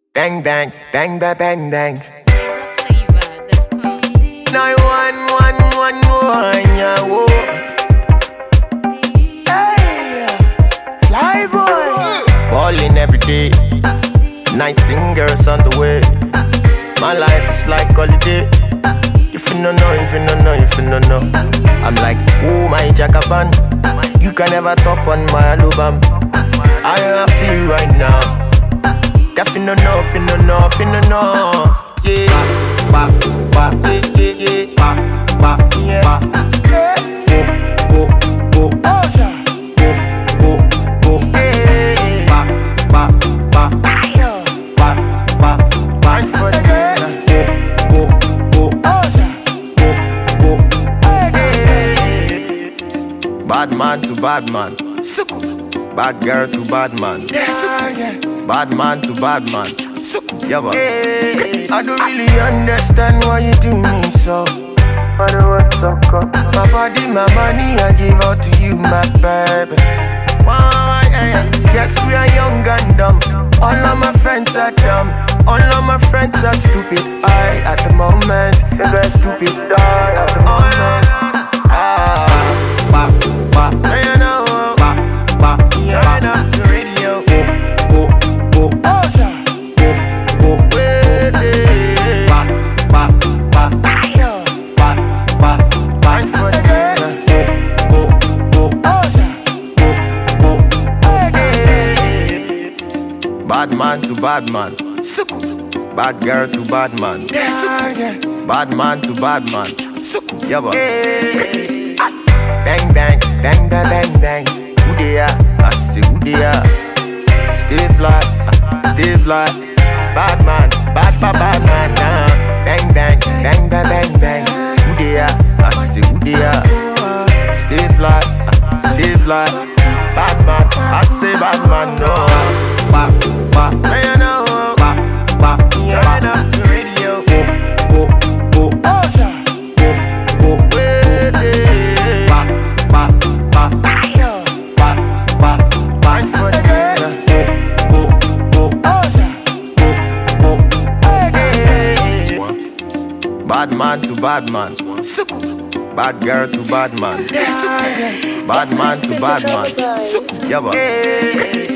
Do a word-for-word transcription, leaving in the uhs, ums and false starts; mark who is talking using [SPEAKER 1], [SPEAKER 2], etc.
[SPEAKER 1] Bang bang, bang bang bang bang.
[SPEAKER 2] Ninja flavor, the queen.
[SPEAKER 1] Nine one one one one, yeah, whoa. Hey, fly boy. Ballin' every day, nightingales on the way. My life is like holiday. If you don't know, if you don't know, if you don't know, I'm like, oh my Jackaban. You can never top on my album. I feel right now. If you don't know, if you don't know, if you don't know, yeah. Ba ba ba, yeah yeah yeah. Ba ba yeah. Go go go, go go go, yeah. Ba ba ba, ba ba ba. For the girl. Go go go, go go. Bad man to bad man. Bad girl to bad man. Bad man to bad man. Yeah, but I don't really understand why you do me so. My body, my money, I give out to you, my baby. Why, yeah. Yes, we are young and dumb. All of my friends are dumb. All of my friends are stupid. I at the moment, stupid. I at the moment. Ah, ba ba, you know, ba ba, turn up the radio. Go go go, go go go, ba ba ba, ba ba ba. For the girl. Go go go, go go. Bad man to bad man. Bad girl to bad man. Bad man to bad man. Yeah, but bang bang, bang bang bang bang. Who they are? I say who they are. Stay fly, stay fly. Bad man, bad bad bad man. Nah. Bang bang, bang bang bang bang. Who they are? I say who they are. Stay fly, stay fly. Bad man, I say bad man. No. Ba ba, you know. Ba ba, turn up the radio. Go go go, go go go. Ba ba ba, ba ba ba. For the girl. Go go go, go go. Bad man to bad man. Bad girl to bad man. Bad man to bad man. Yeah, but